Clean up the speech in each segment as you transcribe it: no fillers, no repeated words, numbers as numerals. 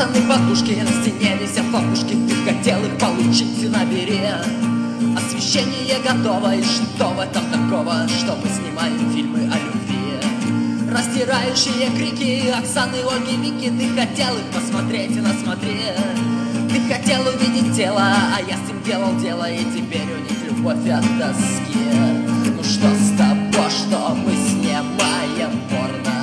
ванной подушки, на стене висят хлопушки. Ты хотел их получить, набери. Освещение готово, и что в этом такого, что мы снимаем фильмы о любви? Растирающие крики Оксаны, Ольги, Вики. Ты хотел их посмотреть и насмотреть. Ты хотел увидеть тело, а я с ним делал дело, и теперь у них любовь от доски. Ну что с того, что мы снимаем порно?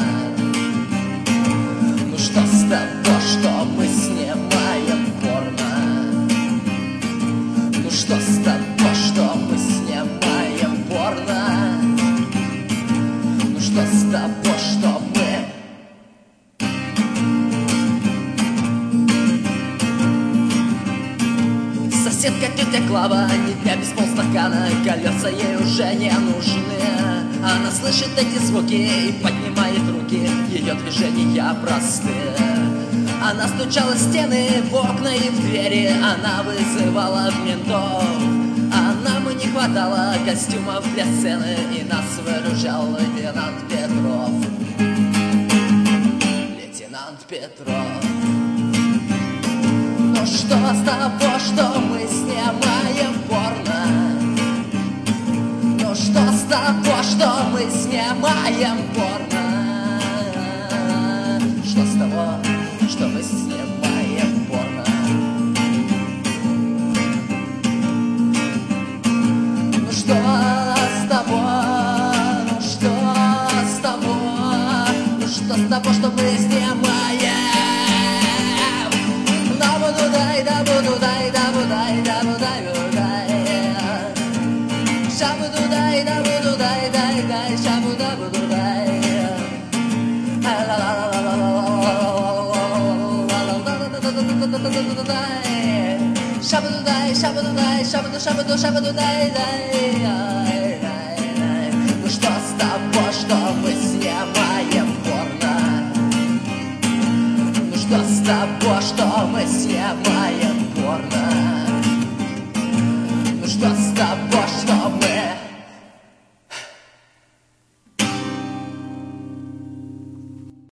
Ну что с того, что мы снимаем порно? Ну что с того, что мы снимаем порно? Ну что с того, что мы... Соседка тетя Клава, не для без полстакана, колеса ей уже не нужны. Она слышит эти звуки и поднимает руки, ее движения просты. Она стучала в стены, в окна и в двери, она вызывала ментов. А нам и не хватало костюмов для сцены, и нас выручал лейтенант Петров. Лейтенант Петров. Ну что с того, что мы снимаем порно? Ну что с того, что мы снимаем порно? Что с того, что мы снимаем порно? Ну что с того, ну что с того, ну что с того, что мы снимаем? Ну что с того, что мы снимаем порно? Ну что с того, что мы снимаем порно? Ну что с того, что мы